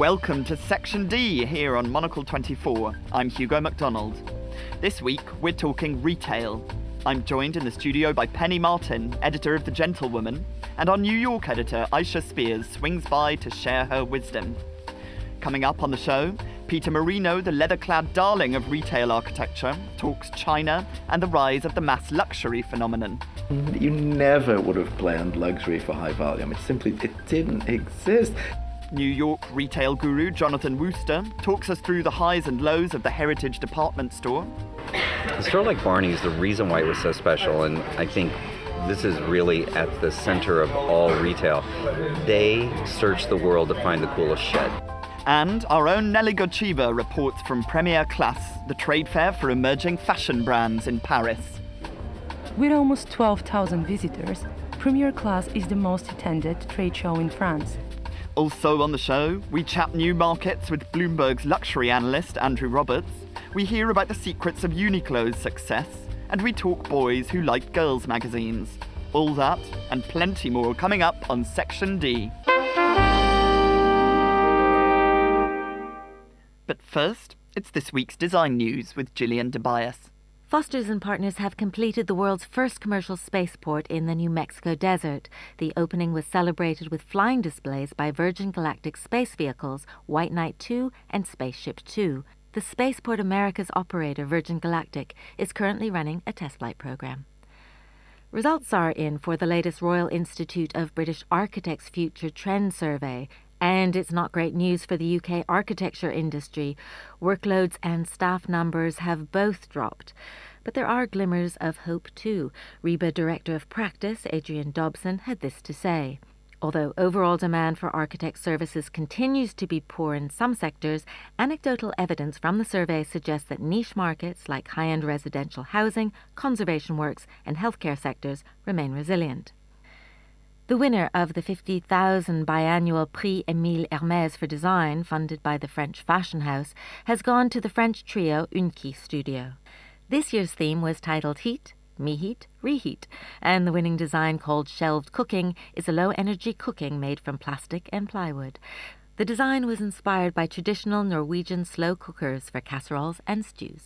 Welcome to Section D here on Monocle 24. I'm Hugo MacDonald. This week, we're talking retail. I'm joined in the studio by Penny Martin, editor of The Gentlewoman, and our New York editor, Aisha Spears, swings by to share her wisdom. Coming up on the show, Peter Marino, the leather-clad darling of retail architecture, talks China and the rise of the mass luxury phenomenon. You never would have planned luxury for high volume. It didn't exist. New York retail guru Jonathan Wooster talks us through the highs and lows of the Heritage department store. A store like Barney's, the reason why it was so special, and I think this is really at the center of all retail, they search the world to find the coolest shit. And our own Nelly Gochiva reports from Première Classe, the trade fair for emerging fashion brands in Paris. With almost 12,000 visitors, Première Classe is the most attended trade show in France. Also on the show, we chat new markets with Bloomberg's luxury analyst Andrew Roberts, we hear about the secrets of Uniqlo's success, and we talk boys who like girls' magazines. All that and plenty more coming up on Section D. But first, it's this week's design news with Gillian Tobias. Foster's and Partners have completed the world's first commercial spaceport in the New Mexico desert. The opening was celebrated with flying displays by Virgin Galactic space vehicles White Knight 2 and Spaceship Two. The Spaceport America's operator, Virgin Galactic, is currently running a test flight program. Results are in for the latest Royal Institute of British Architects Future Trend Survey. And it's not great news for the UK architecture industry. Workloads and staff numbers have both dropped. But there are glimmers of hope too. RIBA Director of Practice, Adrian Dobson, had this to say. Although overall demand for architect services continues to be poor in some sectors, anecdotal evidence from the survey suggests that niche markets like high-end residential housing, conservation works and healthcare sectors remain resilient. The winner of the 50,000 biannual Prix Émile Hermès for design, funded by the French fashion house, has gone to the French trio Unki Studio. This year's theme was titled Heat, Me-Heat, Reheat, and the winning design, called Shelved Cooking, is a low-energy cooking made from plastic and plywood. The design was inspired by traditional Norwegian slow cookers for casseroles and stews.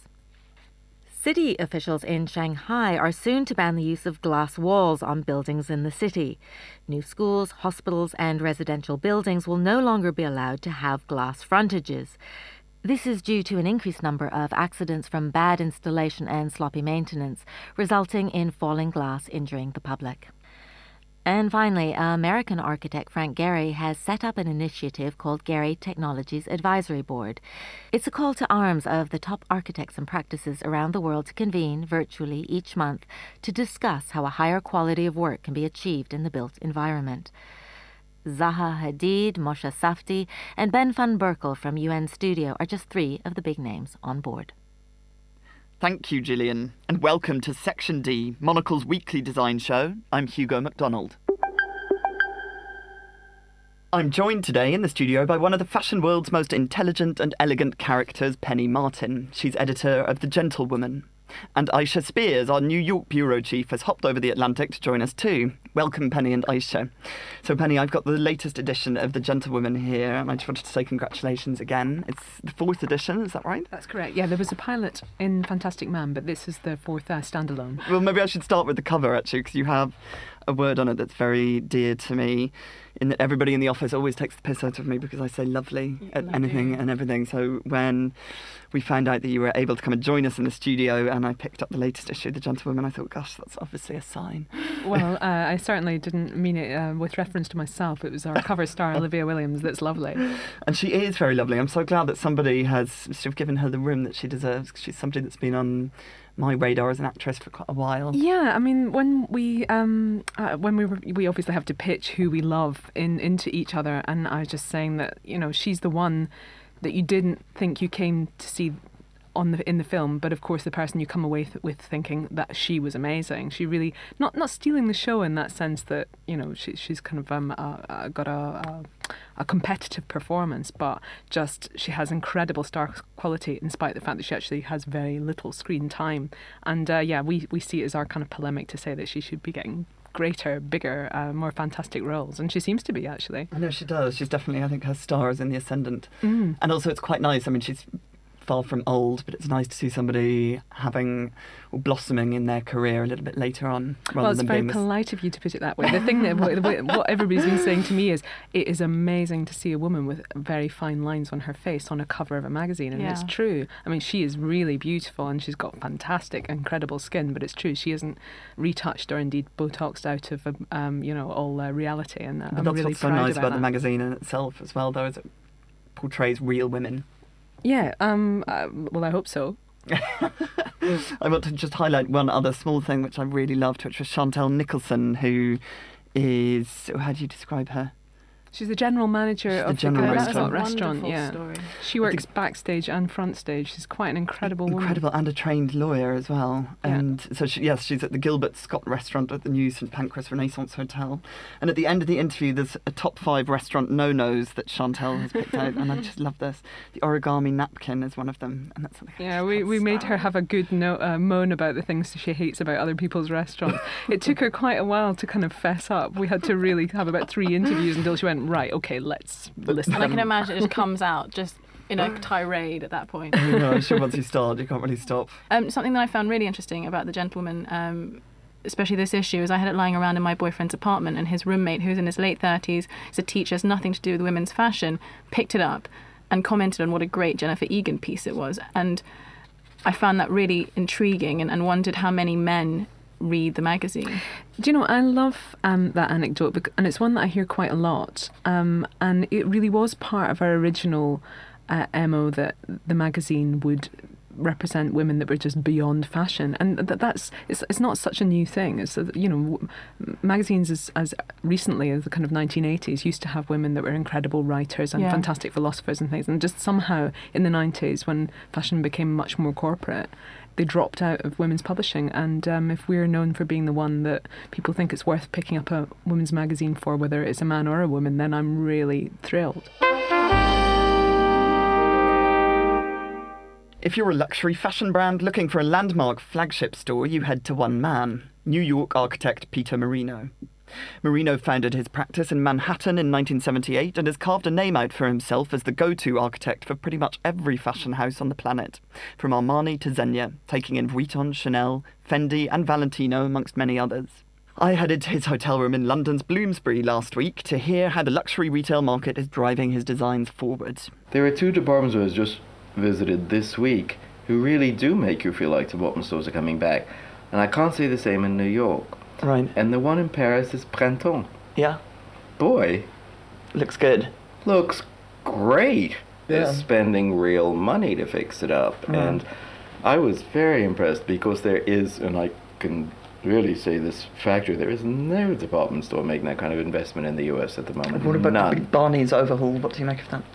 City officials in Shanghai are soon to ban the use of glass walls on buildings in the city. New schools, hospitals and residential buildings will no longer be allowed to have glass frontages. This is due to an increased number of accidents from bad installation and sloppy maintenance, resulting in falling glass injuring the public. And finally, American architect Frank Gehry has set up an initiative called Gehry Technologies Advisory Board. It's a call to arms of the top architects and practices around the world to convene virtually each month to discuss how a higher quality of work can be achieved in the built environment. Zaha Hadid, Moshe Safdie, and Ben van Berkel from UN Studio are just three of the big names on board. Thank you, Gillian, and welcome to Section D, Monocle's weekly design show. I'm Hugo MacDonald. I'm joined today in the studio by one of the fashion world's most intelligent and elegant characters, Penny Martin. She's editor of The Gentlewoman. And Aisha Spears, our New York bureau chief, has hopped over the Atlantic to join us too. Welcome, Penny and Aisha. So, Penny, I've got the latest edition of The Gentlewoman here, and I just wanted to say congratulations again. It's the 4th edition, is that right? That's correct. Yeah, there was a pilot in Fantastic Man, but this is the 4th standalone. Well, maybe I should start with the cover, actually, because you have a word on it that's very dear to me, in that everybody in the office always takes the piss out of me because I say lovely at anything and everything. So when we found out that you were able to come and join us in the studio and I picked up the latest issue of The Gentlewoman, I thought, gosh, that's obviously a sign. Well, I certainly didn't mean it with reference to myself. It was our cover star, Olivia Williams, that's lovely. And she is very lovely. I'm so glad that somebody has sort of given her the room that she deserves, because she's somebody that's been on my radar as an actress for quite a while. Yeah, I mean, when we obviously have to pitch who we love into each other, and I was just saying that, you know, she's the one that you didn't think you came to see in the film, but of course the person you come away with thinking that she was amazing. She really not stealing the show in that sense that, you know, she's kind of got a competitive performance, but just she has incredible star quality in spite of the fact that she actually has very little screen time. And we see it as our kind of polemic to say that she should be getting greater, bigger, more fantastic roles, and she seems to be, actually. I know she does. She's definitely, I think her star is in the ascendant. And also it's quite nice. I mean, she's far from old, but it's nice to see somebody having or blossoming in their career a little bit later on, rather Well, it's than very being this... polite of you to put it that way. The thing that what everybody's been saying to me is it is amazing to see a woman with very fine lines on her face on a cover of a magazine, and it's true. I mean, she is really beautiful and she's got fantastic, incredible skin, but it's true, she isn't retouched or indeed Botoxed out of all reality, and But I'm that's really what's so proud nice about about that. the magazine in itself as well, though, is it portrays real women. Yeah, well, I hope so. I want to just highlight one other small thing which I really loved, which was Chantal Nicholson, who is... How do you describe her? She's the general manager She's the of general the manager. restaurant. That's a wonderful Yeah, story. she works backstage and front stage. She's quite an incredible woman. Incredible, and a trained lawyer as well. Yeah. And so, she's at the Gilbert Scott restaurant at the new St Pancras Renaissance Hotel. And at the end of the interview, there's a top 5 restaurant no-nos that Chantal has picked out, and I just love this. The origami napkin is one of them, and that's something. Yeah, we made her have a good moan about the things she hates about other people's restaurants. It took her quite a while to kind of fess up. We had to really have about 3 interviews until she went, right, okay, let's list And I them. can imagine it just comes out just in a tirade at that point. You know, sure, once you start, you can't really stop. Something that I found really interesting about The Gentlewoman, especially this issue, is I had it lying around in my boyfriend's apartment, and his roommate, who's in his late 30s, is a teacher, has nothing to do with women's fashion, picked it up and commented on what a great Jennifer Egan piece it was. And I found that really intriguing and wondered how many men read the magazine. Do you know, I love that anecdote, and it's one that I hear quite a lot, and it really was part of our original MO that the magazine would represent women that were just beyond fashion, and it's not such a new thing. It's magazines as recently as the kind of 1980s used to have women that were incredible writers and fantastic philosophers and things, and just somehow in the 90s, when fashion became much more corporate, they dropped out of women's publishing. And if we're known for being the one that people think it's worth picking up a women's magazine for, whether it's a man or a woman, then I'm really thrilled. If you're a luxury fashion brand looking for a landmark flagship store, you head to one man, New York architect Peter Marino. Marino founded his practice in Manhattan in 1978 and has carved a name out for himself as the go-to architect for pretty much every fashion house on the planet, from Armani to Zegna, taking in Vuitton, Chanel, Fendi and Valentino, amongst many others. I headed to his hotel room in London's Bloomsbury last week to hear how the luxury retail market is driving his designs forward. There are 2 department stores just visited this week who really do make you feel like department stores are coming back. And I can't say the same in New York. Right. And the one in Paris is Printemps. Yeah. Boy, Looks good. looks great. Yeah. They're spending real money to fix it up. Yeah. And I was very impressed because there is, and I can really say this factor, there is no department store making that kind of investment in the US at the moment. What about the None. big Barney's overhaul? What do you make of that?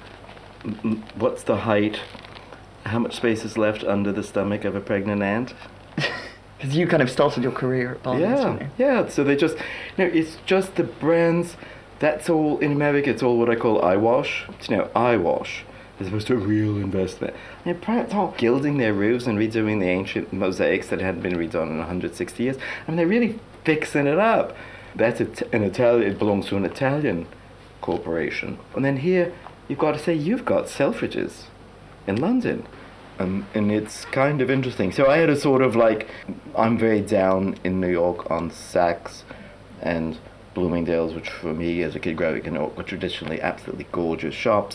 What's the height? How much space is left under the stomach of a pregnant ant? Because you kind of started your career at Barney's, didn't you? Yeah. So they just, it's just the brands. That's all in America. It's all what I call eyewash. Eyewash, as opposed to a real investment. Printemps gilding their roofs and redoing the ancient mosaics that hadn't been redone in 160 years. They're really fixing it up. That's an Italian. It belongs to an Italian corporation. And then here, you've got to say you've got Selfridges in London. And it's kind of interesting. So I had a sort of I'm very down in New York on Saks and Bloomingdale's, which for me as a kid growing up were traditionally absolutely gorgeous shops.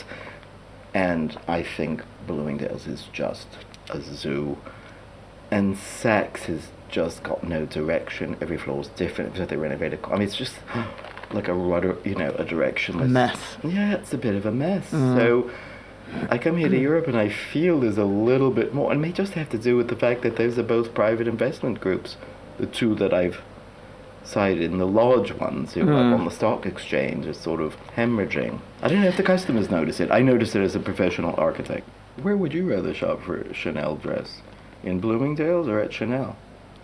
And I think Bloomingdale's is just a zoo. And Saks has just got no direction. Every floor is different. They renovated. It's just like a rudder, a directionless mess. Yeah, it's a bit of a mess. So I come here to Europe and I feel there's a little bit more, and it may just have to do with the fact that those are both private investment groups, the 2 that I've cited, and the large ones who are on the stock exchange are sort of hemorrhaging. I don't know if the customers notice it. I notice it as a professional architect. Where would you rather shop for a Chanel dress? In Bloomingdale's or at Chanel?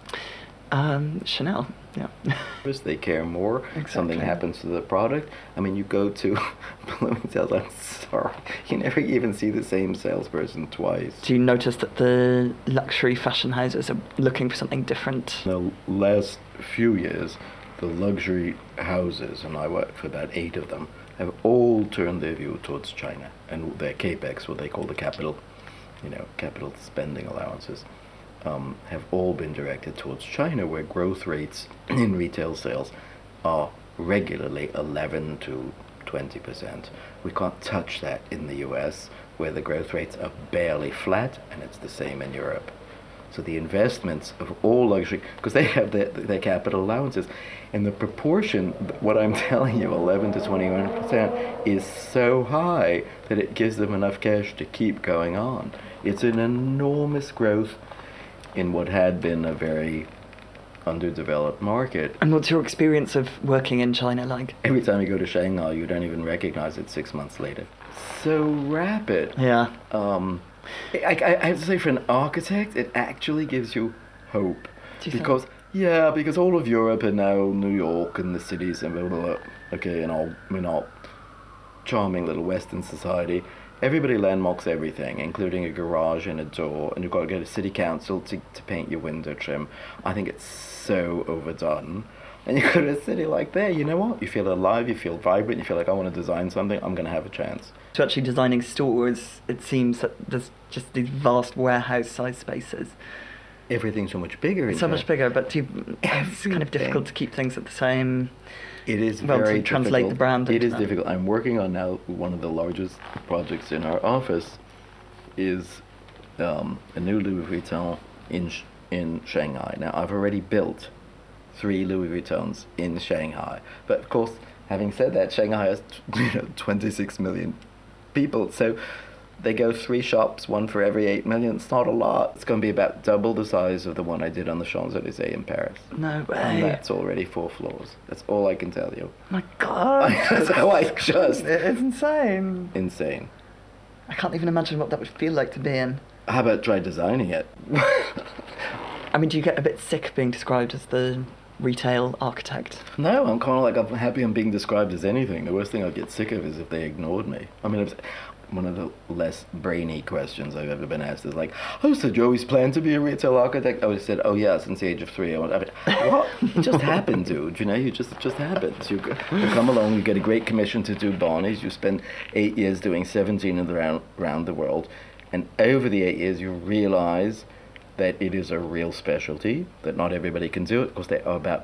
Chanel, yeah. They care more. Exactly. Something happens to the product. You go to Bloomingdale's, I'm sorry, you never even see the same salesperson twice. Do you notice that the luxury fashion houses are looking for something different? The last few years, the luxury houses, and I work for about 8 of them, have all turned their view towards China, and their capex, what they call the capital spending allowances, have all been directed towards China, where growth rates in retail sales are regularly 11 to 20%. We can't touch that in the US, where the growth rates are barely flat, and it's the same in Europe. So the investments of all luxury, because they have their capital allowances, and the proportion, what I'm telling you, 11 to 21%, is so high that it gives them enough cash to keep going on. It's an enormous growth in what had been a very underdeveloped market. And what's your experience of working in China like? Every time you go to Shanghai, you don't even recognize it 6 months later. So rapid. Yeah. I have to say, for an architect, it actually gives you hope. Because all of Europe and now New York and the cities and blah, blah, blah, okay, and all charming little Western society, everybody landmarks everything, including a garage and a door, and you've got to go to city council to paint your window trim. I think it's so overdone. And you go to a city like that, you know what? You feel alive, you feel vibrant, you feel like, I want to design something, I'm going to have a chance. To actually designing stores, it seems that there's just these vast warehouse-sized spaces. Everything's so much bigger. It's so much bigger, but it's kind of difficult to keep things at the same... It is well, very to translate difficult. The brand. It is difficult. I'm working on now one of the largest projects in our office is a new Louis Vuitton in Shanghai. Now, I've already built 3 Louis Vuittons in Shanghai. But of course, having said that, Shanghai has 26 million people. So they go 3 shops, 1 for every 8 million. It's not a lot. It's going to be about double the size of the one I did on the Champs-Élysées in Paris. No way. And that's already 4 floors. That's all I can tell you. My God. It's insane. Insane. I can't even imagine what that would feel like to be in. How about try designing it? I mean, do you get a bit sick of being described as the retail architect? No, I'm kind of like, I'm happy I'm being described as anything. The worst thing I'd get sick of is if they ignored me. I mean, one of the less brainy questions I've ever been asked is like, oh, so you always planned to be a retail architect? I would have said, oh yeah, since the age of 3. What? It just happened, dude. You know, it just happens. You come along, you get a great commission to do Barney's, you spend 8 years doing 17 around the world, and over the 8 years you realize that it is a real specialty, that not everybody can do it, because there are about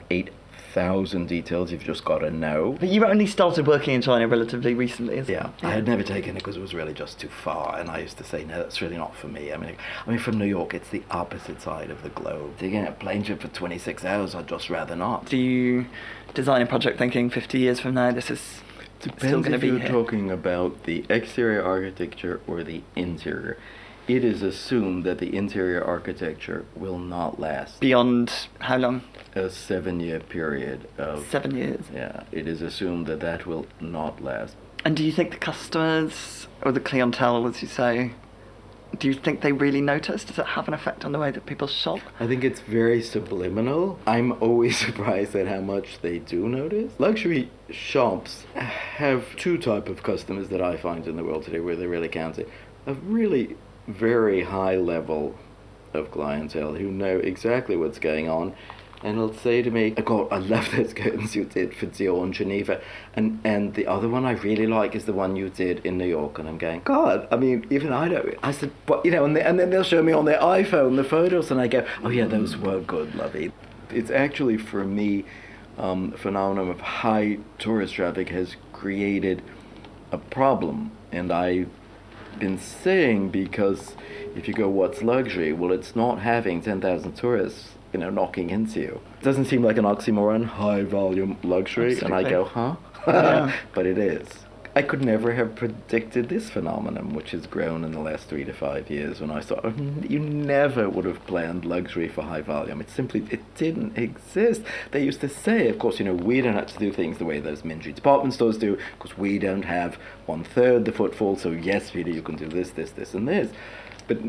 8,000 details you've just got to know. But you only started working in China relatively recently, isn't it? Yeah, I had never taken it because it was really just too far, and I used to say, no, that's really not for me. I mean, from New York, it's the opposite side of the globe. Taking a plane trip for 26 hours, I'd just rather not. Do you design a project thinking 50 years from now, this is still going to be here? Depends if you're talking about the exterior architecture or the interior. It is assumed that the interior architecture will not last. Beyond how long? A 7-year period of... 7 years? Yeah, it is assumed that will not last. And do you think the customers, or the clientele, as you say, do you think they really notice? Does it have an effect on the way that people shop? I think it's very subliminal. I'm always surprised at how much they do notice. Luxury shops have 2 types of customers that I find in the world today where they really count it. A really very high level of clientele who know exactly what's going on, and will say to me, God, I love those curtains you did for Dior in Geneva, and the other one I really like is the one you did in New York. And I'm going, God, I mean, even I don't. I said, what, you know, and then they'll show me on their iPhone the photos, and I go, oh yeah, those were good, lovey. It's actually, for me, phenomenon of high tourist traffic has created a problem, and I've been saying, because if you go, what's luxury? Well, it's not having 10,000 tourists, you know, knocking into you. It doesn't seem like an oxymoron, high volume luxury. Absolutely. And I go, huh? Yeah. But it is. I could never have predicted this phenomenon, which has grown in the last 3 to 5 years, when I thought, you never would have planned luxury for high volume. It didn't exist. They used to say, of course, you know, we don't have to do things the way those Minji department stores do, because we don't have 1/3 the footfall, so yes, Peter, you can do this, this, this, and this. But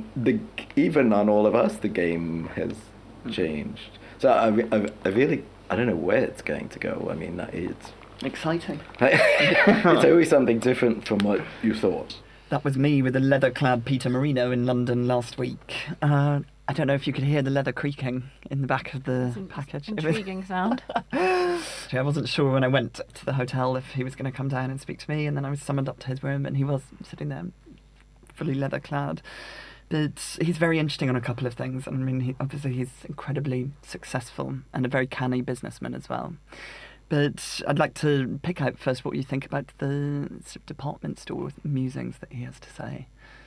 even on all of us, the game has changed. So I really, I don't know where it's going to go. I mean, it's... exciting. It's always something different from what you thought. That was me with a leather-clad Peter Marino in London last week. I don't know if you could hear the leather creaking in the back of the package. Intriguing sound. I wasn't sure when I went to the hotel if he was going to come down and speak to me, and then I was summoned up to his room, and he was sitting there fully leather clad. But he's very interesting on a couple of things. I mean, obviously he's incredibly successful and a very canny businessman as well. But I'd like to pick out first what you think about the sort of department store musings that he has to say.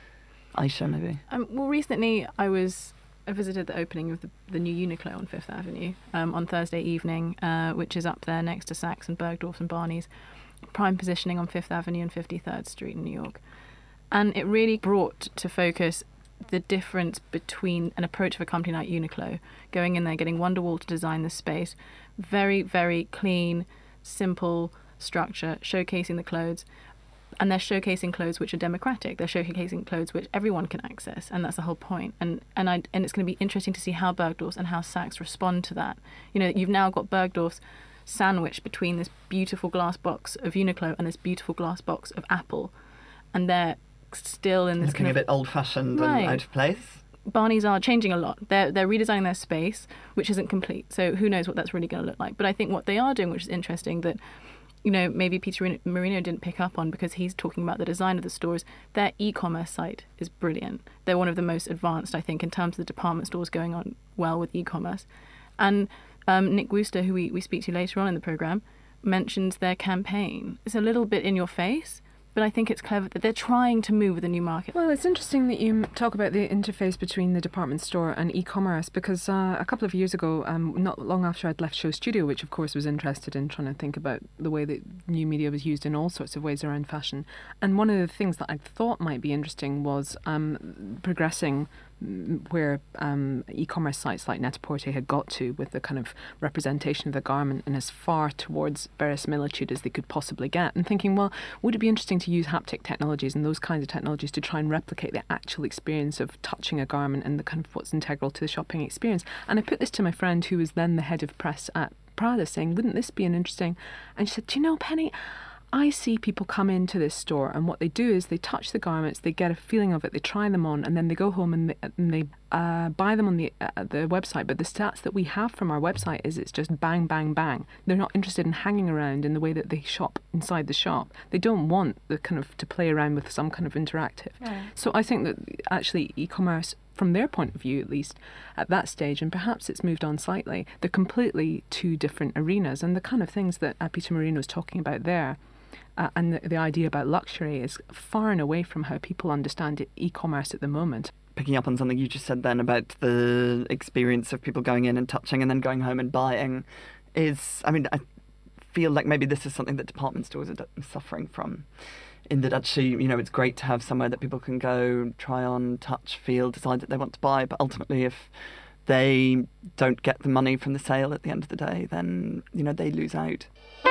Aisha, maybe? Well, recently I visited the opening of the new Uniqlo on Fifth Avenue on Thursday evening, which is up there next to Saks and Bergdorf's and Barney's, prime positioning on Fifth Avenue and 53rd Street in New York. And it really brought to focus the difference between an approach of a company like Uniqlo, going in there, getting Wonderwall to design the space, very, very clean, simple structure, showcasing the clothes. And they're showcasing clothes which are democratic. They're showcasing clothes which everyone can access, and that's the whole point. And it's going to be interesting to see how Bergdorf's and how Saks respond to that. You know, you've now got Bergdorf's sandwiched between this beautiful glass box of Uniqlo and this beautiful glass box of Apple, and they're still in this looking kind a bit old-fashioned and out of place. Barney's are changing a lot. They're redesigning their space, which isn't complete. So who knows what that's really going to look like. But I think what they are doing, which is interesting, that maybe Peter Marino didn't pick up on because he's talking about the design of the stores. Their e-commerce site is brilliant. They're one of the most advanced, I think, in terms of the department stores going on well with e-commerce. And Nick Wooster, who we speak to later on in the programme, mentions their campaign. It's a little bit in your face, but I think it's clever that they're trying to move with a new market. Well, it's interesting that you talk about the interface between the department store and e-commerce, because a couple of years ago, not long after I'd left Show Studio, which of course was interested in trying to think about the way that new media was used in all sorts of ways around fashion, and one of the things that I thought might be interesting was progressing where e-commerce sites like Net-a-Porter had got to with the kind of representation of the garment and as far towards verisimilitude as they could possibly get, and thinking, well, would it be interesting to use haptic technologies and those kinds of technologies to try and replicate the actual experience of touching a garment and the kind of what's integral to the shopping experience? And I put this to my friend who was then the head of press at Prada, saying, wouldn't this be an interesting... And she said, do you know, Penny, I see people come into this store and what they do is they touch the garments, they get a feeling of it, they try them on, and then they go home and they buy them on the website. But the stats that we have from our website is it's just bang, bang, bang. They're not interested in hanging around in the way that they shop inside the shop. They don't want the kind of to play around with some kind of interactive. Yeah. So I think that actually e-commerce, from their point of view at least, at that stage, and perhaps it's moved on slightly, they're completely two different arenas. And the kind of things that Peter Marino is talking about there, and the idea about luxury is far and away from how people understand e-commerce at the moment. Picking up on something you just said then about the experience of people going in and touching and then going home and buying is, I mean, I feel like maybe this is something that department stores are suffering from, in that actually, it's great to have somewhere that people can go, try on, touch, feel, decide that they want to buy, but ultimately if they don't get the money from the sale at the end of the day, then, they lose out.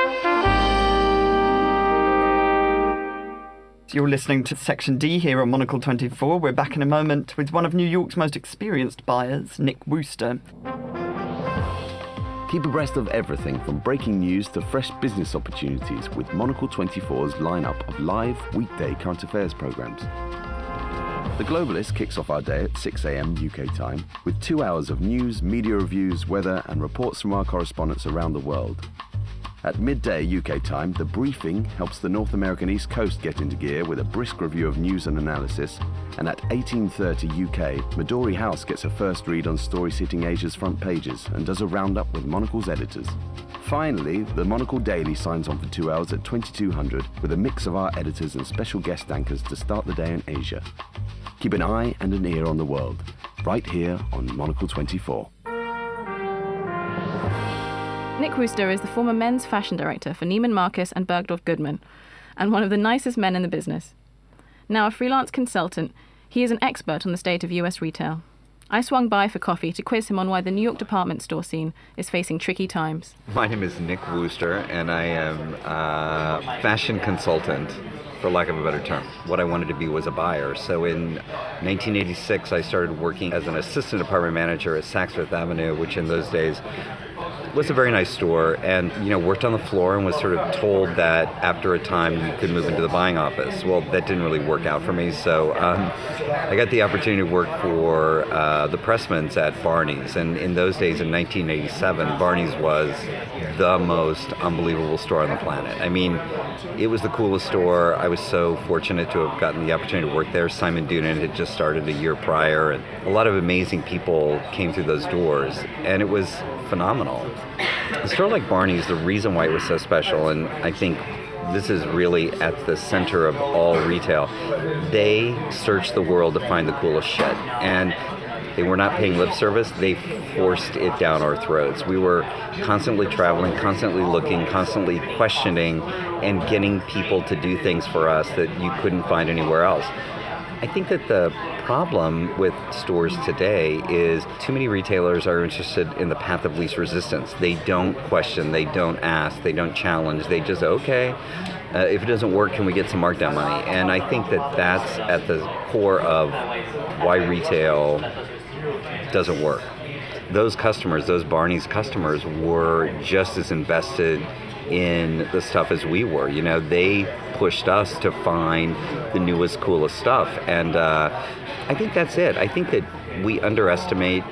You're listening to Section D here on Monocle 24. We're back in a moment with one of New York's most experienced buyers, Nick Wooster. Keep abreast of everything from breaking news to fresh business opportunities with Monocle 24's lineup of live weekday current affairs programmes. The Globalist kicks off our day at 6 a.m. UK time with 2 hours of news, media reviews, weather and reports from our correspondents around the world. At midday UK time, The Briefing helps the North American East Coast get into gear with a brisk review of news and analysis. And at 18:30 UK, Midori House gets a first read on stories hitting Asia's front pages and does a roundup with Monocle's editors. Finally, the Monocle Daily signs on for 2 hours at 2200 with a mix of our editors and special guest anchors to start the day in Asia. Keep an eye and an ear on the world, right here on Monocle 24. Nick Wooster is the former men's fashion director for Neiman Marcus and Bergdorf Goodman, and one of the nicest men in the business. Now a freelance consultant, he is an expert on the state of US retail. I swung by for coffee to quiz him on why the New York department store scene is facing tricky times. My name is Nick Wooster, and I am a fashion consultant, for lack of a better term. What I wanted to be was a buyer. So in 1986, I started working as an assistant department manager at Saks Fifth Avenue, which in those days was a very nice store, and worked on the floor and was sort of told that after a time you could move into the buying office. Well, that didn't really work out for me, so I got the opportunity to work for the pressmans at Barney's, and in those days, in 1987, Barney's was the most unbelievable store on the planet. I mean, it was the coolest store. I was so fortunate to have gotten the opportunity to work there. Simon Doonan had just started a year prior, and a lot of amazing people came through those doors, and it was phenomenal. A store like Barney's, the reason why it was so special, and I think this is really at the center of all retail, they searched the world to find the coolest shit. And they were not paying lip service, they forced it down our throats. We were constantly traveling, constantly looking, constantly questioning, and getting people to do things for us that you couldn't find anywhere else. I think that the problem with stores today is too many retailers are interested in the path of least resistance. They don't question, they don't ask, they don't challenge, they just, okay, if it doesn't work, can we get some markdown money? And I think that that's at the core of why retail doesn't work. Those customers, those Barney's customers, were just as invested in the stuff as we were. They pushed us to find the newest, coolest stuff. And I think that's it. I think that we underestimate,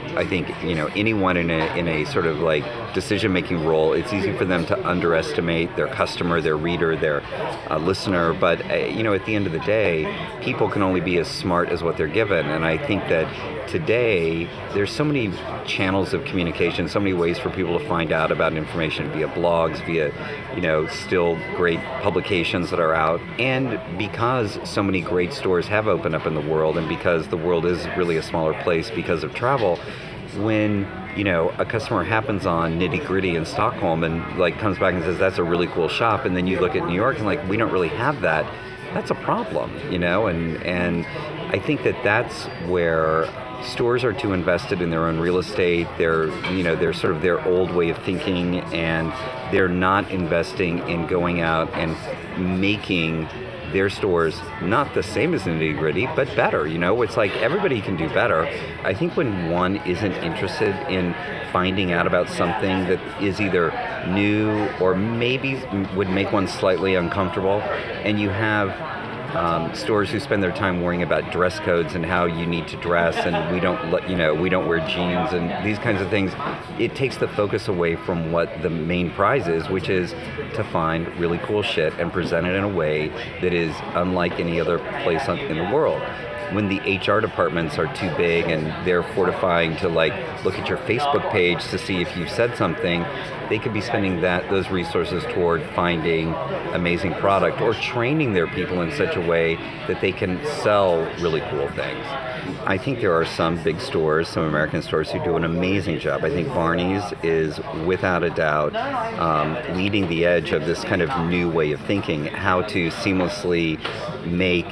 anyone in a sort of like decision-making role. It's easy for them to underestimate their customer, their reader, their listener. But, at the end of the day, people can only be as smart as what they're given. And I think that today, there's so many channels of communication, so many ways for people to find out about information via blogs, via, still great publications that are out. And because so many great stores have opened up in the world, and because the world is really a smaller place because of travel, when a customer happens on Nitty Gritty in Stockholm and comes back and says that's a really cool shop, and then you look at New York and we don't really have that, that's a problem, and I think that that's where stores are too invested in their own real estate. They're sort of their old way of thinking, and they're not investing in going out and making their stores not the same as Nitty Gritty, but better. It's like everybody can do better. I think when one isn't interested in finding out about something that is either new or maybe would make one slightly uncomfortable, and you have stores who spend their time worrying about dress codes and how you need to dress, and we don't wear jeans and these kinds of things, it takes the focus away from what the main prize is, which is to find really cool shit and present it in a way that is unlike any other place in the world. When the HR departments are too big and they're fortifying to look at your Facebook page to see if you've said something, they could be spending those resources toward finding amazing product or training their people in such a way that they can sell really cool things. I think there are some big stores, some American stores, who do an amazing job. I think Barney's is, without a doubt, leading the edge of this kind of new way of thinking, how to seamlessly make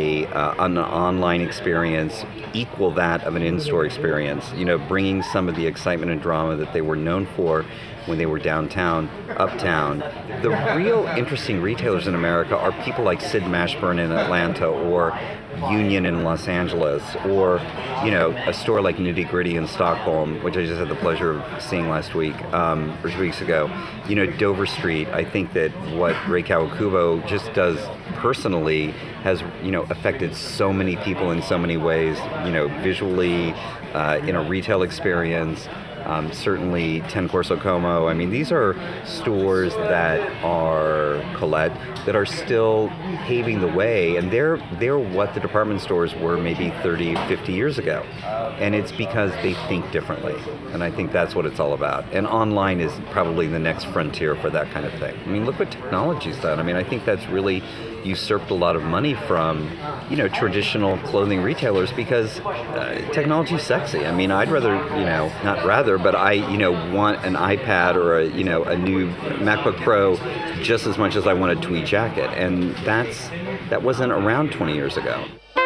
an online experience equal that of an in-store experience, bringing some of the excitement and drama that they were known for when they were downtown, uptown. The real interesting retailers in America are people like Sid Mashburn in Atlanta, or Union in Los Angeles, or a store like Nitty Gritty in Stockholm, which I just had the pleasure of seeing last week, or 2 weeks ago. Dover Street. I think that what Rei Kawakubo just does personally has affected so many people in so many ways, visually, in a retail experience. Certainly Ten Corso Como. I mean, these are stores that are, Colette, that are still paving the way, and they're what the department stores were maybe 30, 50 years ago. And it's because they think differently. And I think that's what it's all about. And online is probably the next frontier for that kind of thing. I mean, look what technology's done. I mean, I think that's really usurped a lot of money from, traditional clothing retailers, because technology's sexy. I mean, I'd rather, not rather, but I, want an iPad or a new MacBook Pro just as much as I want a tweed jacket. And that wasn't around 20 years ago.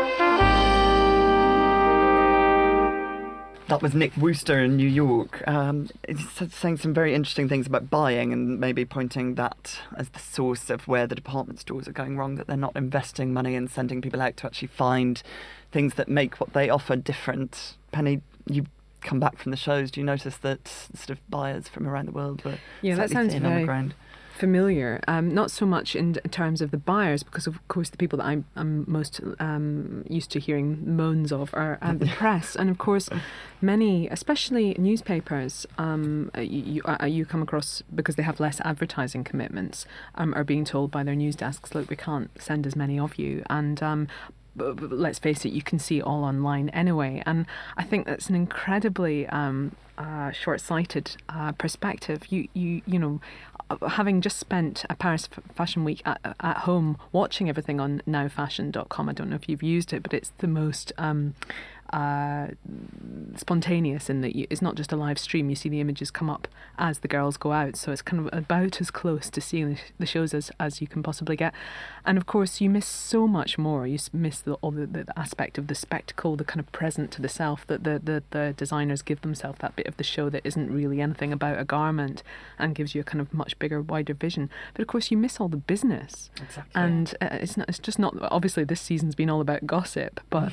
That was Nick Wooster in New York. He's saying some very interesting things about buying, and maybe pointing that as the source of where the department stores are going wrong, that they're not investing money and sending people out to actually find things that make what they offer different. Penny, you come back from the shows, do you notice that sort of buyers from around the world were that slightly sounds thin on the very ground? familiar. Not so much in terms of the buyers, because of course the people that I'm most used to hearing moans of are the press, and of course many, especially newspapers, you come across, because they have less advertising commitments, are being told by their news desks, look, we can't send as many of you, and but let's face it, you can see it all online anyway. And I think that's an incredibly short-sighted perspective. You know, having just spent a Paris Fashion Week at home watching everything on nowfashion.com, I don't know if you've used it, but it's the most spontaneous in that it's not just a live stream. You see the images come up as the girls go out, so it's kind of about as close to seeing the shows as you can possibly get. And of course you miss so much more. You miss the aspect of the spectacle, the kind of present to the self that the designers give themselves, that bit of the show that isn't really anything about a garment and gives you a kind of much bigger, wider vision. But of course you miss all the business. Exactly. And it's just not, obviously this season's been all about gossip, but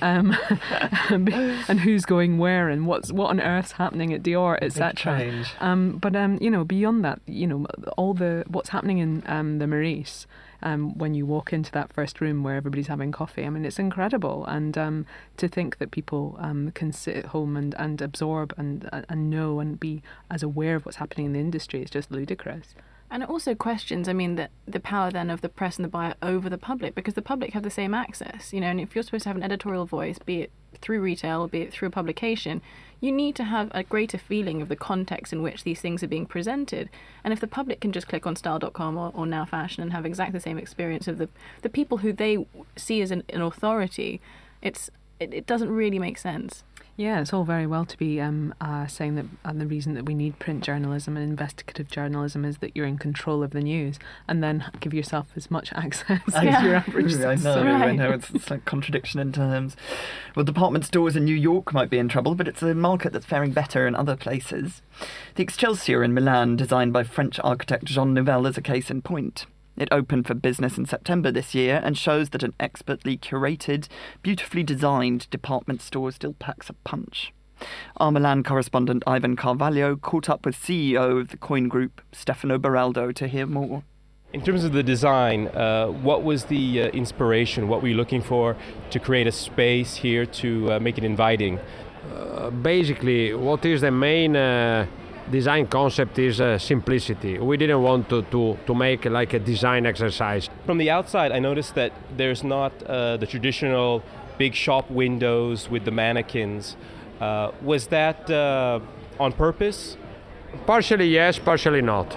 and who's going where and what on earth's happening at Dior, etc. But you know, beyond that, you know, all what's happening in the Meurice, when you walk into that first room where everybody's having coffee, I mean, it's incredible. And to think that people can sit at home and absorb and know and be as aware of what's happening in the industry is just ludicrous. And it also questions, I mean, the power then of the press and the buyer over the public, because the public have the same access, you know, and if you're supposed to have an editorial voice, be it through retail, be it through a publication, you need to have a greater feeling of the context in which these things are being presented. And if the public can just click on style.com or Now Fashion and have exactly the same experience of the people who they see as an authority, it doesn't really make sense. Yeah, it's all very well to be saying that the reason that we need print journalism and investigative journalism is that you're in control of the news, and then give yourself as much access as your average citizen. I know, it's like contradiction in terms. Well, department stores in New York might be in trouble, but it's a market that's faring better in other places. The Excelsior in Milan, designed by French architect Jean Nouvel, is a case in point. It opened for business in September this year and shows that an expertly curated, beautifully designed department store still packs a punch. Our Milan correspondent Ivan Carvalho caught up with CEO of the Coin Group, Stefano Beraldo, to hear more. In terms of the design, what was the inspiration? What were you looking for to create a space here to make it inviting? Basically, what is the main design concept is simplicity. We didn't want to make like a design exercise. From the outside, I noticed that there's not the traditional big shop windows with the mannequins. Was that on purpose? Partially yes, partially not.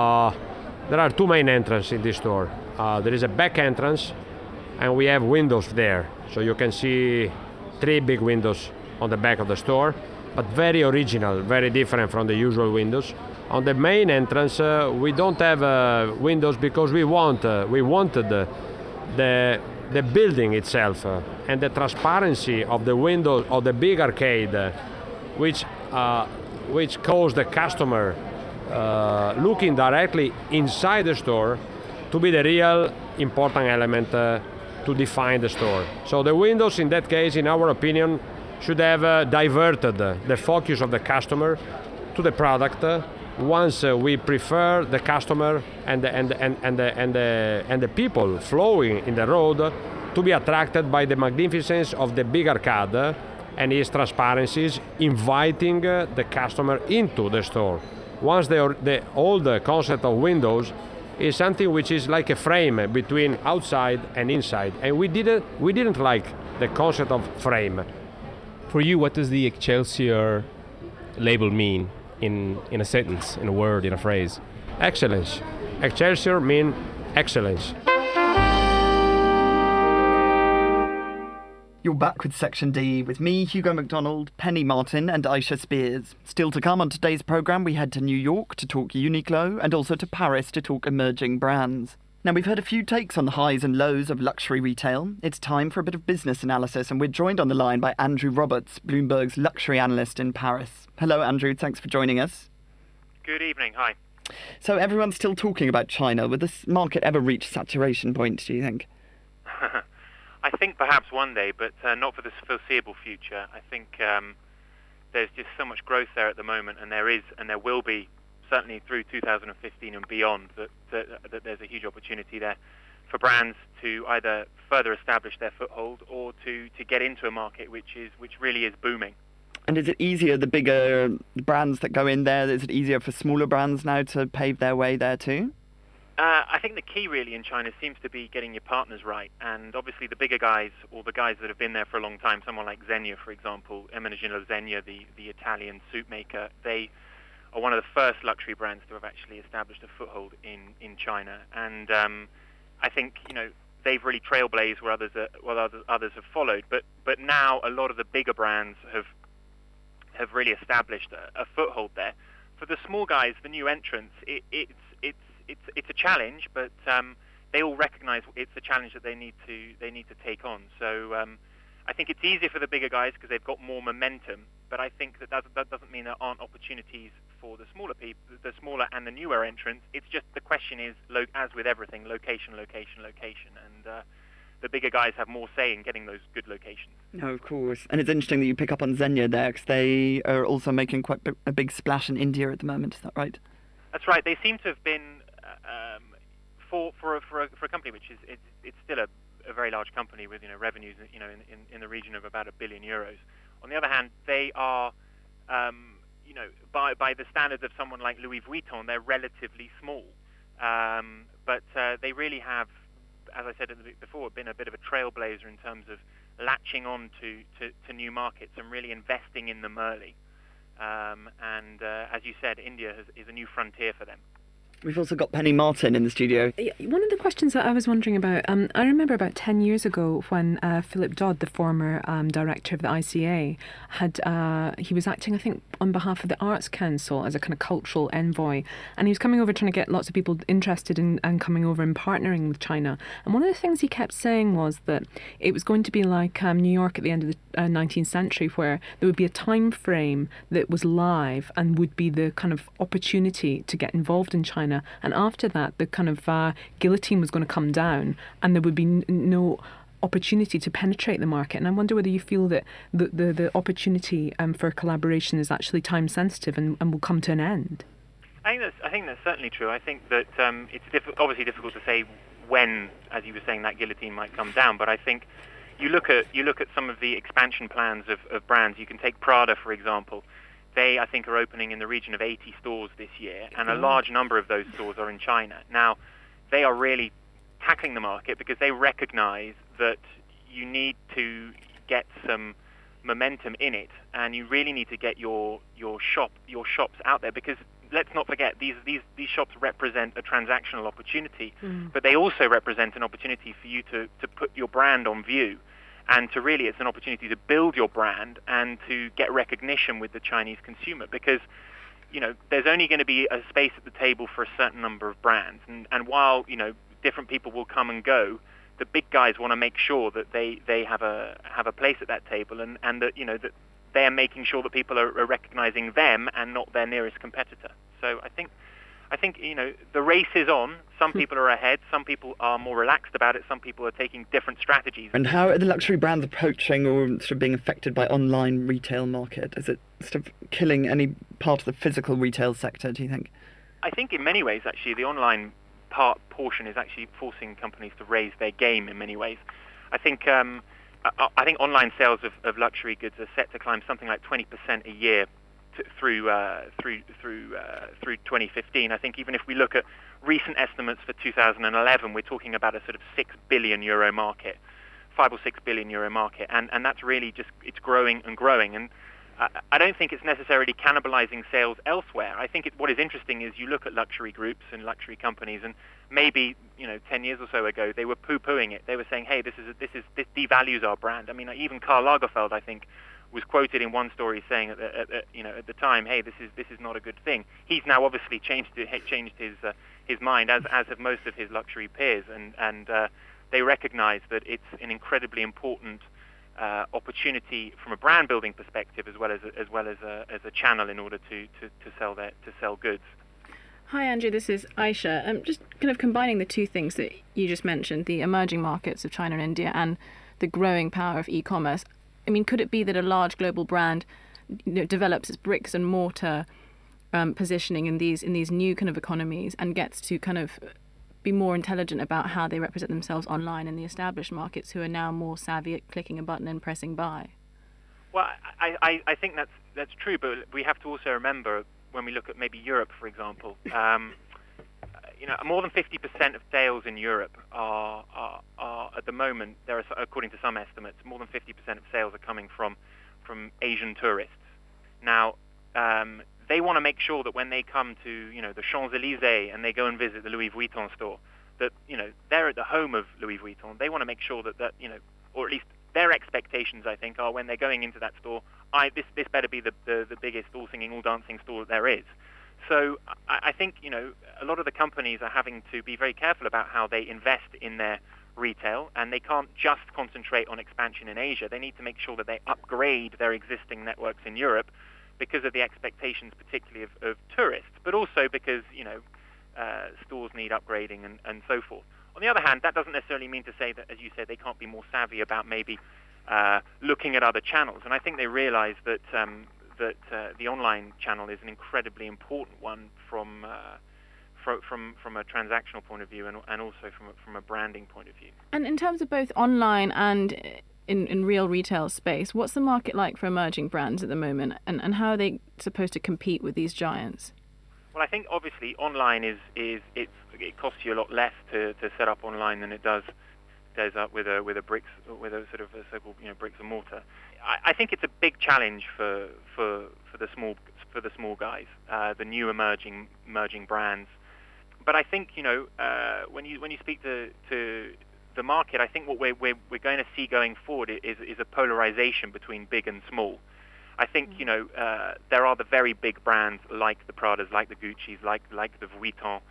There are two main entrances in this store. There is a back entrance and we have windows there. So you can see 3 big windows on the back of the store, but very original, very different from the usual windows. On the main entrance, we don't have windows because we wanted the building itself and the transparency of the windows of the big arcade, which caused the customer looking directly inside the store to be the real important element to define the store. So the windows, in that case, in our opinion, should have diverted the focus of the customer to the product. Once we prefer the customer and the people flowing in the road to be attracted by the magnificence of the big arcade and its transparencies, inviting the customer into the store. Once the old concept of windows is something which is like a frame between outside and inside, and we didn't like the concept of frame. For you, what does the Excelsior label mean in a sentence, in a word, in a phrase? Excellence. Excelsior means excellence. You're back with Section D with me, Hugo McDonald, Penny Martin and Aisha Spears. Still to come on today's programme, we head to New York to talk Uniqlo and also to Paris to talk emerging brands. Now, we've heard a few takes on the highs and lows of luxury retail. It's time for a bit of business analysis, and we're joined on the line by Andrew Roberts, Bloomberg's luxury analyst in Paris. Hello, Andrew. Thanks for joining us. Good evening. Hi. So everyone's still talking about China. Will this market ever reach saturation point, do you think? I think perhaps one day, but not for the foreseeable future. I think there's just so much growth there at the moment, and there is, and there will be, certainly through 2015 and beyond, that there's a huge opportunity there for brands to either further establish their foothold or to get into a market which really is booming. And is it easier, the bigger brands that go in there, is it easier for smaller brands now to pave their way there too? I think the key really in China seems to be getting your partners right, and obviously the bigger guys, or the guys that have been there for a long time, someone like Zegna, for example, Ermenegildo Zegna, the Italian suit maker, they are one of the first luxury brands to have actually established a foothold in China, and I think they've really trailblazed where others have followed. But now a lot of the bigger brands have really established a foothold there. For the small guys, the new entrants, it's a challenge, but they all recognise it's a challenge that they need to take on. So I think it's easier for the bigger guys because they've got more momentum. But I think that doesn't mean there aren't opportunities for the smaller people, the smaller and the newer entrants. It's just the question is, as with everything, location, and the bigger guys have more say in getting those good locations. No, of course. And it's interesting that you pick up on Zegna there, because they are also making quite a big splash in India at the moment. Is that right? That's right. They seem to have been for a company which is it's still a very large company with revenues in the region of about €1 billion. On the other hand, they are by the standards of someone like Louis Vuitton, they're relatively small, but they really have, as I said before, been a bit of a trailblazer in terms of latching on to new markets and really investing in them early. And as you said, India is a new frontier for them. We've also got Penny Martin in the studio. One of the questions that I was wondering about, I remember about 10 years ago when Philip Dodd, the former director of the ICA, he was acting, I think, on behalf of the Arts Council as a kind of cultural envoy, and he was coming over trying to get lots of people interested in and coming over and partnering with China. And one of the things he kept saying was that it was going to be like New York at the end of the 19th century, where there would be a time frame that was live and would be the kind of opportunity to get involved in China. And after that, the kind of guillotine was going to come down, and there would be no opportunity to penetrate the market. And I wonder whether you feel that the opportunity for collaboration is actually time sensitive and will come to an end. I think that's certainly true. I think that it's obviously difficult to say when, as you were saying, that guillotine might come down. But I think you look at some of the expansion plans of brands. You can take Prada, for example. They, I think, are opening in the region of 80 stores this year, and a large number of those stores are in China. Now, they are really tackling the market because they recognize that you need to get some momentum in it, and you really need to get your shops out there, because let's not forget, these shops represent a transactional opportunity, but they also represent an opportunity for you to put your brand on view. And it's an opportunity to build your brand and to get recognition with the Chinese consumer, because, there's only going to be a space at the table for a certain number of brands. And while, different people will come and go, the big guys want to make sure that they have a place at that table, and that, that they're making sure that people are recognizing them and not their nearest competitor. So I think the race is on. Some people are ahead, some people are more relaxed about it, some people are taking different strategies. And how are the luxury brands approaching or sort of being affected by online retail market? Is it sort of killing any part of the physical retail sector, do you think? I think in many ways, actually, the online portion is actually forcing companies to raise their game in many ways. I think online sales of luxury goods are set to climb something like 20% a year through 2015. I think even if we look at recent estimates for 2011, we're talking about a sort of €6 billion market, 5 or 6 billion euro market, and that's really just, it's growing and growing. And I don't think it's necessarily cannibalizing sales elsewhere. I think what is interesting is you look at luxury groups and luxury companies, and maybe 10 years or so ago they were poo-pooing it. They were saying, hey, this devalues our brand. I mean, even Karl Lagerfeld, I think, was quoted in one story saying at the time, hey, this is not a good thing. He's now obviously changed his mind, as have most of his luxury peers, and they recognise that it's an incredibly important opportunity from a brand building perspective, as well as a channel in order to sell goods. Hi Andrew, this is Aisha. Just kind of combining the two things that you just mentioned, the emerging markets of China and India and the growing power of e-commerce. I mean, could it be that a large global brand develops its bricks and mortar positioning in these new kind of economies and gets to kind of be more intelligent about how they represent themselves online in the established markets, who are now more savvy at clicking a button and pressing buy. Well, I think that's true, but we have to also remember when we look at maybe Europe, for example. More than 50% of sales in Europe are at the moment, according to some estimates, more than 50% of sales are coming from Asian tourists. Now, they want to make sure that when they come to, the Champs-Élysées and they go and visit the Louis Vuitton store, that, they're at the home of Louis Vuitton. They want to make sure that or at least their expectations, I think, are when they're going into that store, this better be the biggest all-singing, all-dancing store that there is. So I think, a lot of the companies are having to be very careful about how they invest in their retail, and they can't just concentrate on expansion in Asia. They need to make sure that they upgrade their existing networks in Europe because of the expectations, particularly of tourists, but also because, stores need upgrading and so forth. On the other hand, that doesn't necessarily mean to say that, as you said, they can't be more savvy about maybe looking at other channels. And I think they realize that the online channel is an incredibly important one from a transactional point of view and also from a branding point of view. And in terms of both online and in real retail space, what's the market like for emerging brands at the moment, and how are they supposed to compete with these giants? Well, I think obviously online it costs you a lot less to set up online than it does up with a sort of a so-called bricks and mortar. I think it's a big challenge for the small guys, the new emerging brands. But I think when you speak to the market, I think what we're going to see going forward is a polarization between big and small. I think there are the very big brands like the Pradas, like the Gucci's, like the Vuitton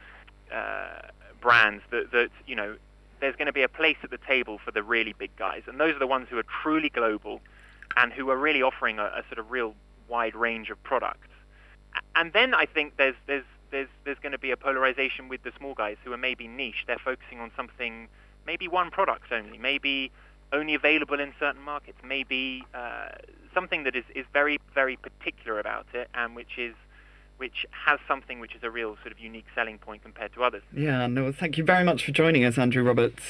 brands that there's going to be a place at the table for the really big guys, and those are the ones who are truly global and who are really offering a sort of real wide range of products. And then I think there's going to be a polarization with the small guys who are maybe niche. They're focusing on something, maybe one product only, maybe only available in certain markets, maybe something that is very, very particular about it, and which has something which is a real sort of unique selling point compared to others. Yeah, no, thank you very much for joining us, Andrew Roberts.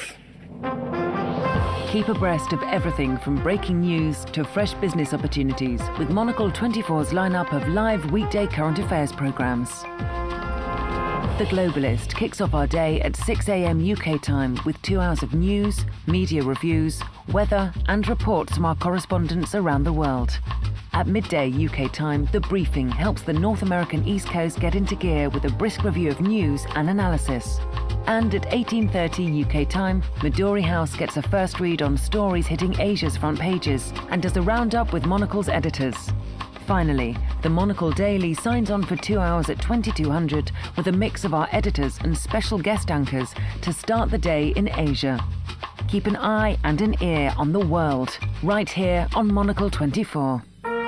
Keep abreast of everything from breaking news to fresh business opportunities with Monocle 24's lineup of live weekday current affairs programmes. The Globalist kicks off our day at 6 a.m. UK time with 2 hours of news, media reviews, weather and reports from our correspondents around the world. At midday UK time, The Briefing helps the North American East Coast get into gear with a brisk review of news and analysis. And at 18:30 UK time, Midori House gets a first read on stories hitting Asia's front pages and does a roundup with Monocle's editors. Finally, the Monocle Daily signs on for 2 hours at 2200 with a mix of our editors and special guest anchors to start the day in Asia. Keep an eye and an ear on the world, right here on Monocle 24.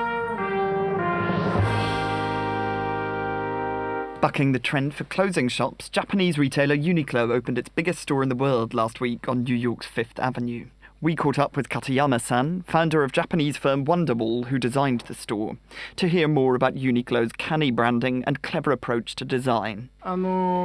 Bucking the trend for closing shops, Japanese retailer Uniqlo opened its biggest store in the world last week on New York's Fifth Avenue. We caught up with Katayama-san, founder of Japanese firm Wonderwall, who designed the store, to hear more about Uniqlo's canny branding and clever approach to design. This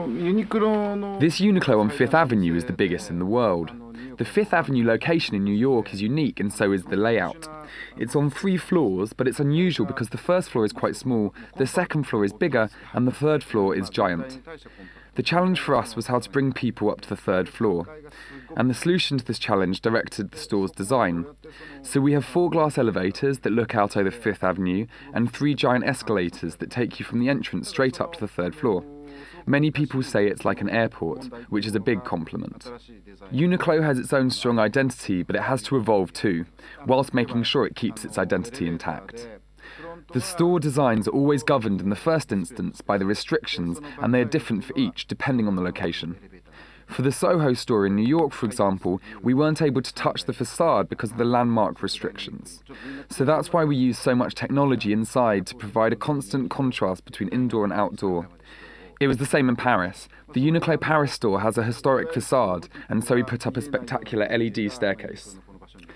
Uniqlo on Fifth Avenue is the biggest in the world. The Fifth Avenue location in New York is unique, and so is the layout. It's on 3 floors, but it's unusual because the first floor is quite small, the second floor is bigger, and the third floor is giant. The challenge for us was how to bring people up to the third floor, and the solution to this challenge directed the store's design. So we have 4 glass elevators that look out over Fifth Avenue, and 3 giant escalators that take you from the entrance straight up to the third floor. Many people say it's like an airport, which is a big compliment. Uniqlo has its own strong identity, but it has to evolve too, whilst making sure it keeps its identity intact. The store designs are always governed in the first instance by the restrictions, and they are different for each depending on the location. For the Soho store in New York, for example, we weren't able to touch the facade because of the landmark restrictions. So that's why we use so much technology inside to provide a constant contrast between indoor and outdoor. It was the same in Paris. The Uniqlo Paris store has a historic facade, and so we put up a spectacular LED staircase.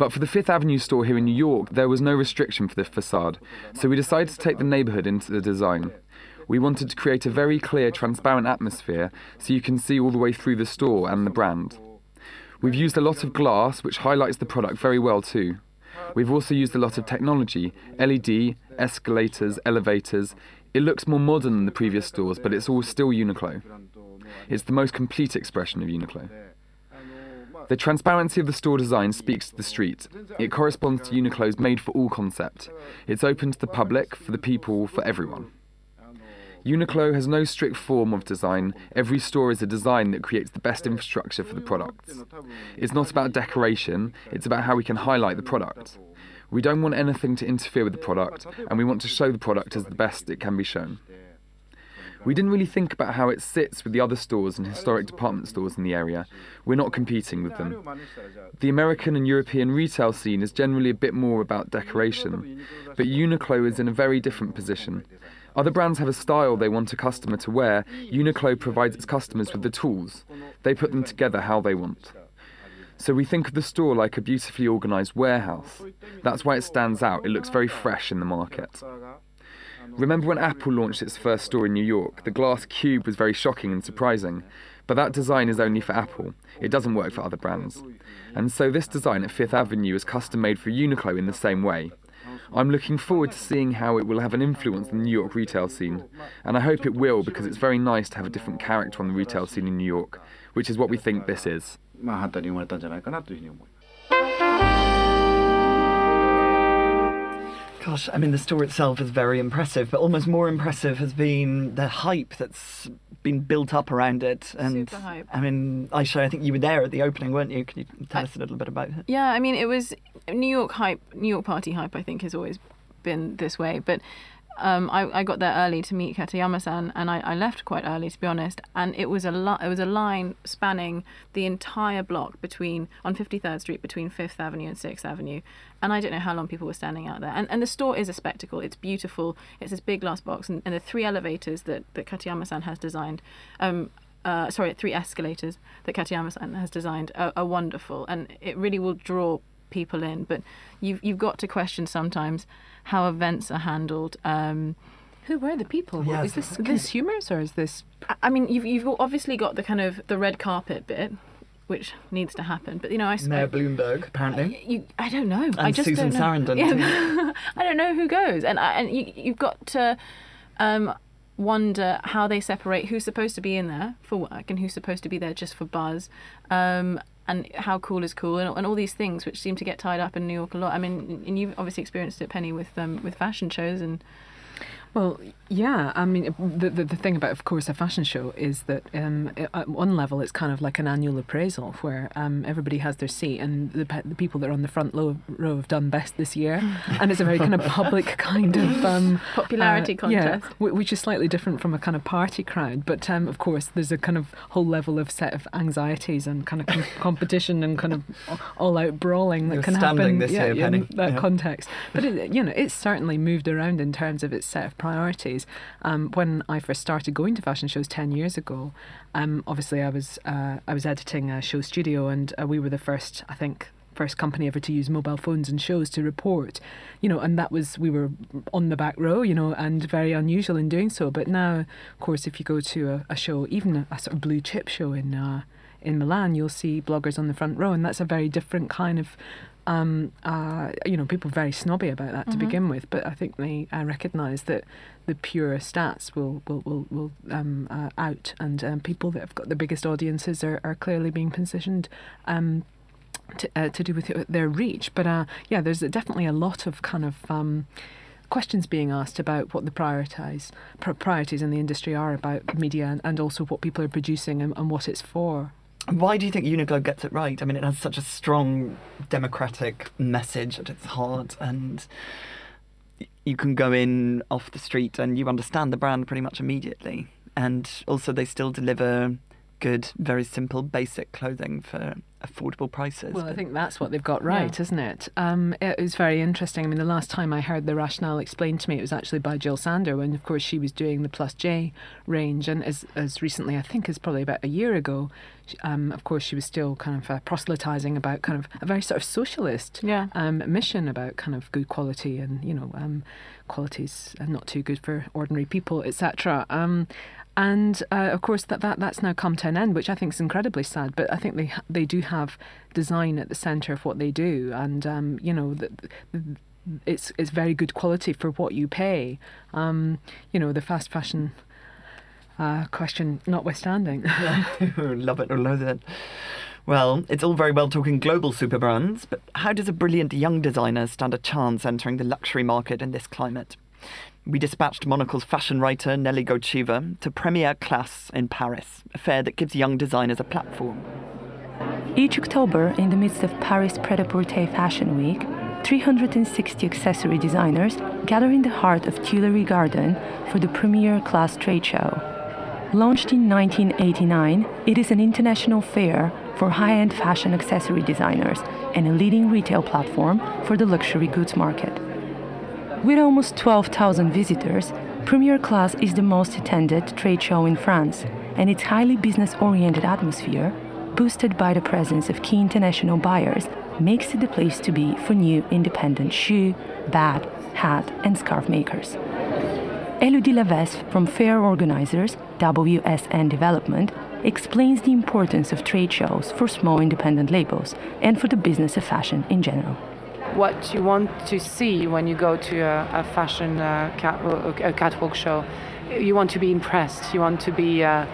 But for the Fifth Avenue store here in New York, there was no restriction for the facade, so we decided to take the neighbourhood into the design. We wanted to create a very clear, transparent atmosphere so you can see all the way through the store and the brand. We've used a lot of glass, which highlights the product very well too. We've also used a lot of technology, LED, escalators, elevators. It looks more modern than the previous stores, but it's all still Uniqlo. It's the most complete expression of Uniqlo. The transparency of the store design speaks to the street. It corresponds to Uniqlo's made-for-all concept. It's open to the public, for the people, for everyone. Uniqlo has no strict form of design. Every store is a design that creates the best infrastructure for the products. It's not about decoration, it's about how we can highlight the product. We don't want anything to interfere with the product, and we want to show the product as the best it can be shown. We didn't really think about how it sits with the other stores and historic department stores in the area. We're not competing with them. The American and European retail scene is generally a bit more about decoration, but Uniqlo is in a very different position. Other brands have a style they want a customer to wear. Uniqlo provides its customers with the tools. They put them together how they want. So we think of the store like a beautifully organised warehouse. That's why it stands out. It looks very fresh in the market. Remember when Apple launched its first store in New York? The glass cube was very shocking and surprising. But that design is only for Apple. It doesn't work for other brands. And so this design at Fifth Avenue is custom made for Uniqlo in the same way. I'm looking forward to seeing how it will have an influence on the New York retail scene. And I hope it will, because it's very nice to have a different character on the retail scene in New York, which is what we think this is. Gosh, I mean, the store itself is very impressive, but almost more impressive has been the hype that's been built up around it. And super hype. I mean, Aisha, I think you were there at the opening, weren't you? Can you tell us a little bit about it? Yeah, I mean, it was New York hype, New York party hype, I think, has always been this way. But I got there early to meet Katayama-san, and I left quite early, to be honest. And it was a line spanning the entire block on 53rd Street between 5th Avenue and 6th Avenue. And I don't know how long people were standing out there. And the store is a spectacle. It's beautiful. It's this big glass box, and the 3 elevators that Katayama-san has designed. 3 escalators that Katayama-san has designed are wonderful, and it really will draw people in. But you've got to question sometimes how events are handled. Who were the people? Yeah, is this consumers or is this? I mean, you've obviously got the kind of the red carpet bit, which needs to happen. But Mayor Bloomberg, apparently. I don't know. And I just Susan don't know. Sarandon. Yeah. I don't know who goes, and you've got to wonder how they separate who's supposed to be in there for work and who's supposed to be there just for buzz. And how cool is cool, and all these things which seem to get tied up in New York a lot. I mean, and you've obviously experienced it, Penny, with fashion shows and. Well, yeah. I mean, the thing about, of course, a fashion show is that at one level it's kind of like an annual appraisal where everybody has their seat, and the people that are on the front row have done best this year, and it's a very kind of public kind of popularity contest. Yeah, which is slightly different from a kind of party crowd. But of course, there's a kind of whole level of set of anxieties and kind of competition and kind of all-out brawling that can happen. This year, Penny. In that context. But it's certainly moved around in terms of its set of priorities. When I first started going to fashion shows 10 years ago, obviously I was editing a show studio, and we were the first company ever to use mobile phones in shows to report, and we were on the back row, and very unusual in doing so. But now, of course, if you go to a show, even a sort of blue chip show in Milan, you'll see bloggers on the front row, and that's a very different kind of people are very snobby about that to begin with, but I think they recognise that the pure stats will out, and people that have got the biggest audiences are clearly being positioned to do with their reach. But there's definitely a lot of kind of questions being asked about what the priorities in the industry are about media, and also what people are producing and what it's for. Why do you think Uniqlo gets it right? I mean, it has such a strong democratic message at its heart, and you can go in off the street and you understand the brand pretty much immediately. And also they still deliver good, very simple, basic clothing for affordable prices. Well, I think that's what they've got right, isn't it? It was very interesting. I mean, the last time I heard the rationale explained to me, it was actually by Jill Sander, when, of course, she was doing the Plus J range. And as recently, I think, as probably about a year ago, of course, she was still kind of proselytizing about kind of a very sort of socialist mission about kind of good quality and, qualities not too good for ordinary people, etc. And of course, that's now come to an end, which I think is incredibly sad. But I think they do have design at the centre of what they do, and it's very good quality for what you pay. The fast fashion question notwithstanding. Love it or loathe it. Well, it's all very well talking global super brands, but how does a brilliant young designer stand a chance entering the luxury market in this climate? We dispatched Monocle's fashion writer Nelly Gochiva to Première Classe in Paris, a fair that gives young designers a platform. Each October, in the midst of Paris Pret-a-Porter Fashion Week, 360 accessory designers gather in the heart of Tuileries Garden for the Première Classe trade show. Launched in 1989, it is an international fair for high-end fashion accessory designers and a leading retail platform for the luxury goods market. With almost 12,000 visitors, Première Classe is the most attended trade show in France, and its highly business-oriented atmosphere, boosted by the presence of key international buyers, makes it the place to be for new independent shoe, bag, hat and scarf makers. Elodie Lavesque from fair organizers WSN Development explains the importance of trade shows for small independent labels and for the business of fashion in general. What you want to see when you go to a fashion catwalk show, you want to be impressed. You want to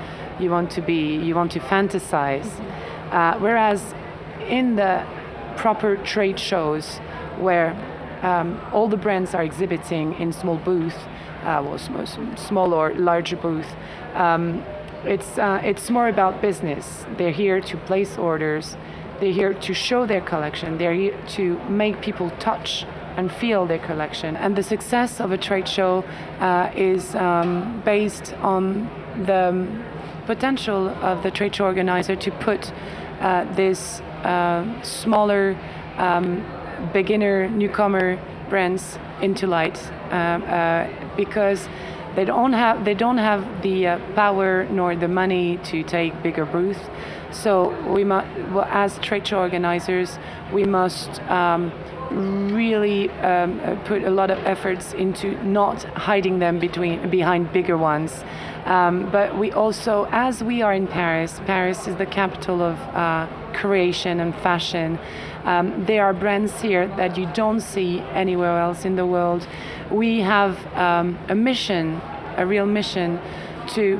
fantasize. Whereas in the proper trade shows, where all the brands are exhibiting in small booths, small or larger booth, it's more about business. They're here to place orders. They're here to show their collection. They're here to make people touch and feel their collection. And the success of a trade show is based on the potential of the trade show organizer to put this smaller, beginner, newcomer brands into light, because they don't have the power nor the money to take bigger booths. So as trade show organizers, we must really put a lot of efforts into not hiding them behind bigger ones. But we also, as we are in Paris is the capital of creation and fashion. There are brands here that you don't see anywhere else in the world. We have a real mission to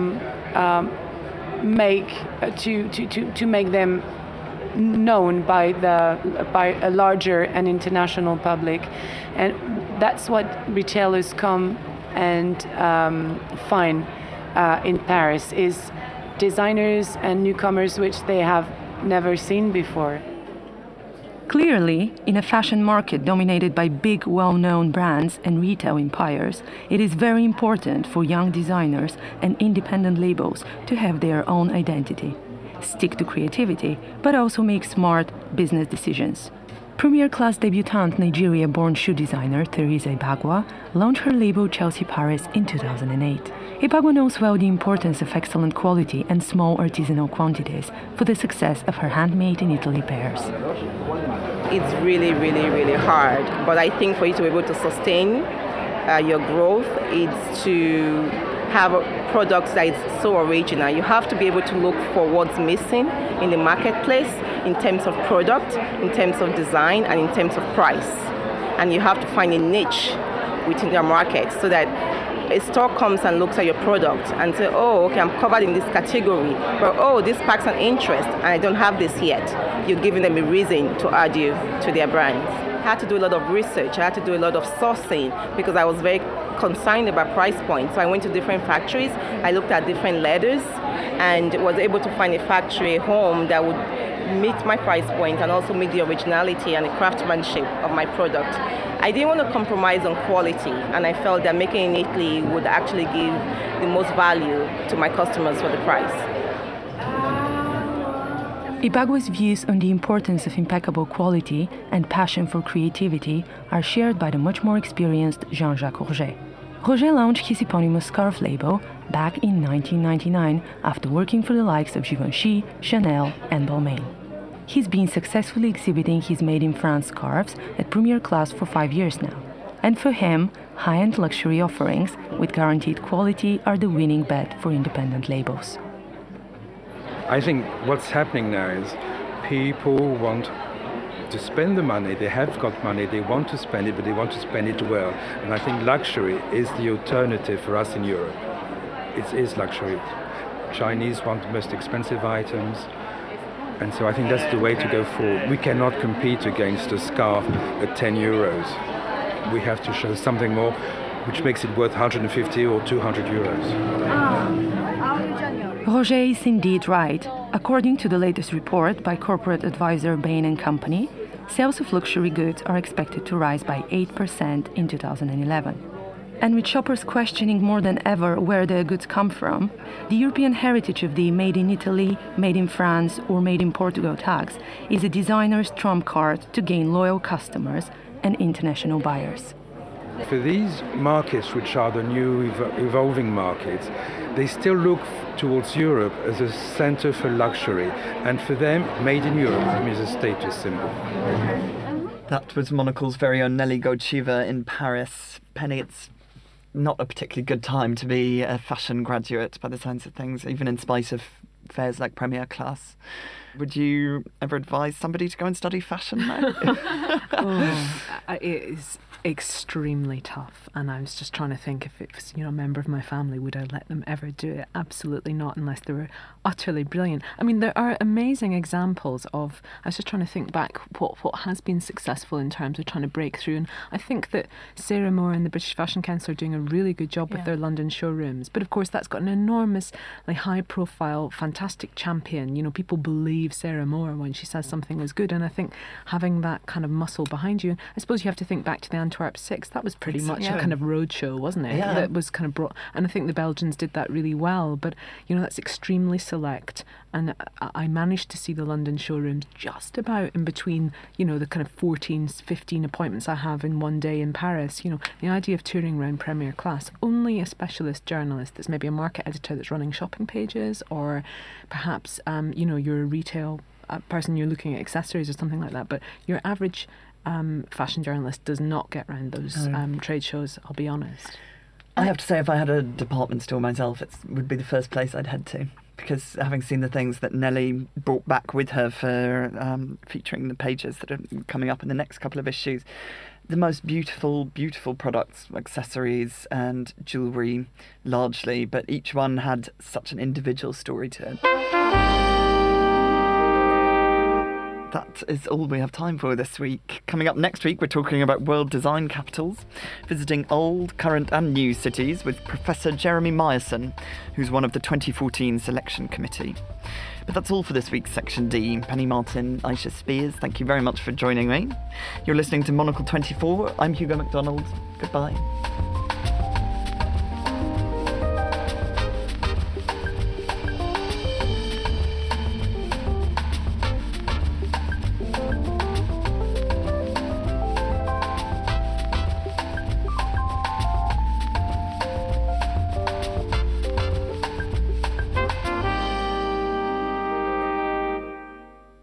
make them known by a larger and international public, and that's what retailers come and find in Paris, is designers and newcomers which they have never seen before. Clearly, in a fashion market dominated by big, well-known brands and retail empires, it is very important for young designers and independent labels to have their own identity, stick to creativity, but also make smart business decisions. Première Classe debutante Nigeria-born shoe designer Theresa Ibagwa launched her label Chelsea Paris in 2008. Ibagwa knows well the importance of excellent quality and small artisanal quantities for the success of her handmade in Italy pairs. It's really, really, really hard, but I think for you to be able to sustain your growth, it's to have a product that is so original. You have to be able to look for what's missing in the marketplace in terms of product, in terms of design, and in terms of price. And you have to find a niche within your market so that a store comes and looks at your product and say, oh, okay, I'm covered in this category, but oh, this sparks an interest and I don't have this yet. You're giving them a reason to add you to their brands. I had to do a lot of research. I had to do a lot of sourcing because I was very concerned about price points. So I went to different factories. I looked at different leathers and was able to find a factory home that would meet my price point and also meet the originality and the craftsmanship of my product. I didn't want to compromise on quality, and I felt that making in Italy would actually give the most value to my customers for the price. Ibagwe's views on the importance of impeccable quality and passion for creativity are shared by the much more experienced Jean-Jacques Roget. Roget launched his eponymous scarf label back in 1999 after working for the likes of Givenchy, Chanel and Balmain. He's been successfully exhibiting his Made in France scarves at Premier Class for 5 years now. And for him, high-end luxury offerings with guaranteed quality are the winning bet for independent labels. I think what's happening now is people want to spend the money, they have got money, they want to spend it, but they want to spend it well. And I think luxury is the alternative for us in Europe. It is luxury. Chinese want the most expensive items, and so I think that's the way to go forward. We cannot compete against a scarf at 10 euros. We have to show something more, which makes it worth 150 or 200 euros. Roget is indeed right. According to the latest report by corporate advisor Bain & Company, sales of luxury goods are expected to rise by 8% in 2011. And with shoppers questioning more than ever where their goods come from, the European heritage of the Made in Italy, Made in France or Made in Portugal tags is a designer's trump card to gain loyal customers and international buyers. For these markets, which are the new evolving markets, they still look towards Europe as a center for luxury. And for them, Made in Europe is a status symbol. That was Monocle's very own Nelly Godcheva in Paris. Penny, it's not a particularly good time to be a fashion graduate by the sounds of things, even in spite of fairs like Premier Class. Would you ever advise somebody to go and study fashion now? It is extremely tough, and I was just trying to think if it was, a member of my family, would I let them ever do it? Absolutely not, unless they were utterly brilliant. I mean, there are amazing examples of, I was just trying to think back what has been successful in terms of trying to break through, and I think that Sarah Moore and the British Fashion Council are doing a really good job with their London showrooms, but of course that's got an enormous, high profile, fantastic champion. People believe Sarah Moore when she says something is good, and I think having that kind of muscle behind you, and I suppose you have to think back to the Antwerp 6, that was pretty much a kind of roadshow, wasn't it? Yeah. That was kind of brought, and I think the Belgians did that really well, but that's extremely select, and I managed to see the London showrooms just about in between, the kind of 14, 15 appointments I have in one day in Paris. The idea of touring around Premier Class, only a specialist journalist that's maybe a market editor that's running shopping pages, or perhaps, you're a retail person, you're looking at accessories or something like that, but your average fashion journalist does not get around those trade shows, I'll be honest. I have to say, if I had a department store myself, it would be the first place I'd head to, because having seen the things that Nelly brought back with her for featuring the pages that are coming up in the next couple of issues, the most beautiful, beautiful products, accessories and jewellery largely, but each one had such an individual story to it. That is all we have time for this week. Coming up next week, we're talking about world design capitals, visiting old, current and new cities with Professor Jeremy Myerson, who's one of the 2014 selection committee. But that's all for this week's Section D. Penny Martin, Aisha Spears, thank you very much for joining me. You're listening to Monocle 24. I'm Hugo MacDonald. Goodbye.